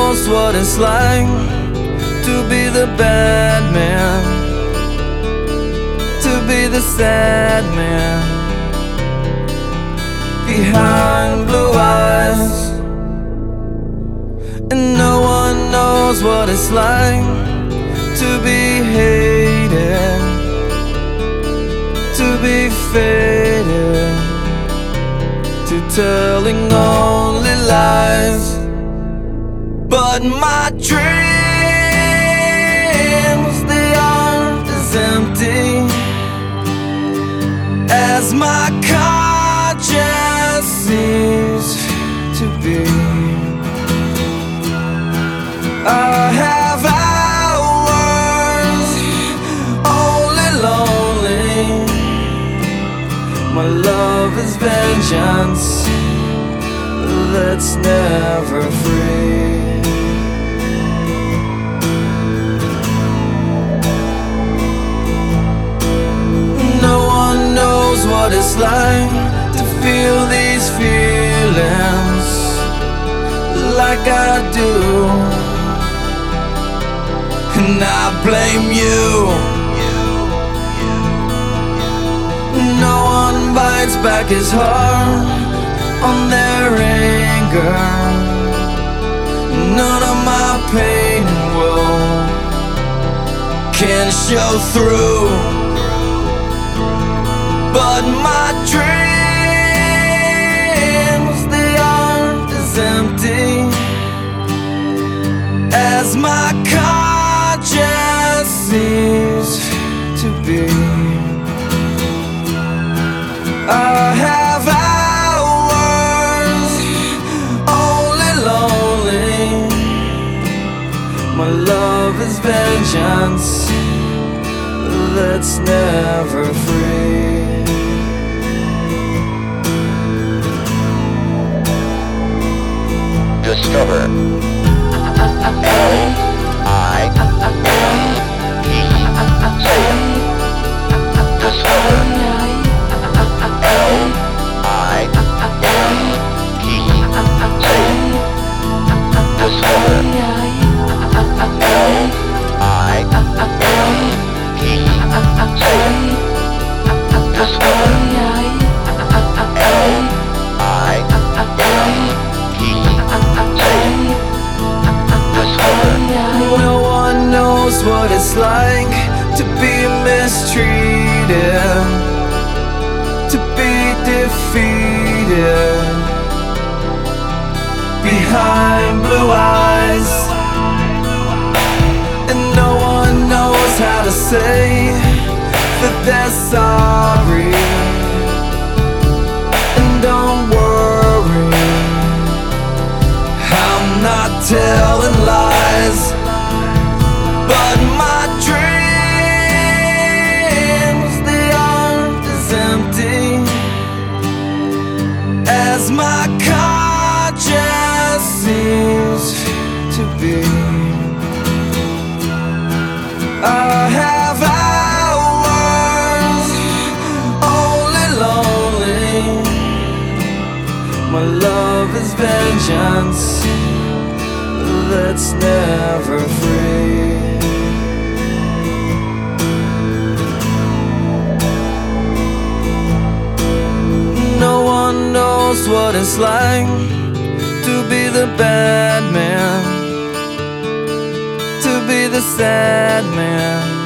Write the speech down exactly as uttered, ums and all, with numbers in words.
knows what it's like to be the bad man, to be the sad man behind blue eyes. And no one knows what it's like to be hated, to be faded, to telling only lies. But my dreams, they aren't as empty as my conscience seems to be. I have hours only lonely. My love is vengeance that's never free. No one knows what it's like to feel these feelings like I do. And I blame you. No one bites back his heart on their anger. None of my pain and woe can show through. But my dreams, they aren't as empty as my conscience seems to be. I have hours only lonely. My love is vengeance that's never free. Discover L I M E. Say it. Discover L I M E. Say it. Discover L I M E. Say it. Discover L I M E. No one knows what it's like to be mistreated, to be defeated behind blue eyes. And no one knows how to say that they're sorry. And don't worry, I'm not telling lies. But my dreams, they aren't as empty as my conscience seems to be. I have hours only lonely. My love is vengeance that's never free. No one knows what it's like to be the bad man, to be the sad man